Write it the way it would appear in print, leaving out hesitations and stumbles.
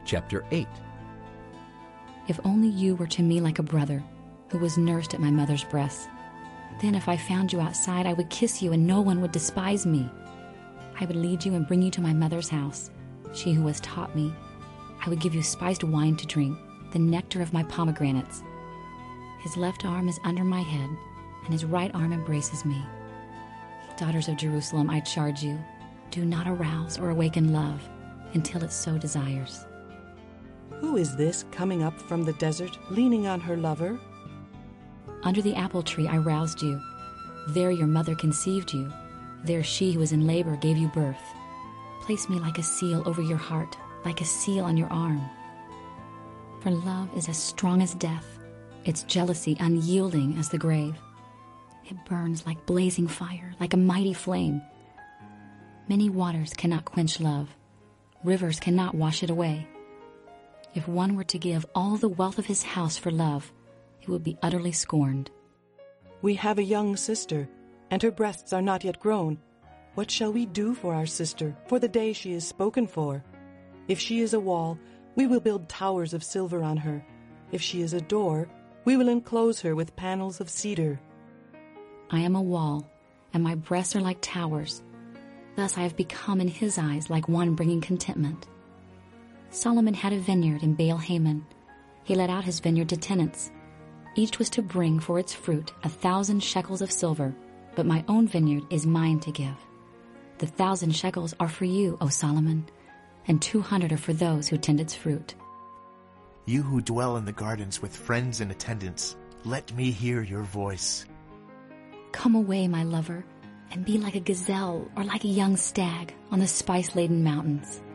Chapter 8. If only you were to me like a brother who was nursed at my mother's breast. Then if I found you outside, I would kiss you and no one would despise me. I would lead you and bring you to my mother's house, she who has taught me. I would give you spiced wine to drink, the nectar of my pomegranates. His left arm is under my head, and his right arm embraces me. Daughters of Jerusalem, I charge you, do not arouse or awaken love until it so desires. Who is this coming up from the desert, leaning on her lover? Under the apple tree I roused you. There your mother conceived you. There she who was in labor gave you birth. Place me like a seal over your heart, like a seal on your arm. For love is as strong as death, its jealousy unyielding as the grave. It burns like blazing fire, like a mighty flame. Many waters cannot quench love. Rivers cannot wash it away. If one were to give all the wealth of his house for love, it would be utterly scorned. We have a young sister, and her breasts are not yet grown. What shall we do for our sister, for the day she is spoken for? If she is a wall, we will build towers of silver on her. If she is a door, we will enclose her with panels of cedar. I am a wall, and my breasts are like towers. Thus I have become in his eyes like one bringing contentment. Solomon had a vineyard in Baal-Hamon. He let out his vineyard to tenants. Each was to bring for its fruit 1,000 shekels of silver, but my own vineyard is mine to give. The 1,000 shekels are for you, O Solomon, and 200 are for those who tend its fruit. You who dwell in the gardens with friends and attendants, let me hear your voice. Come away, my lover, and be like a gazelle or like a young stag on the spice-laden mountains.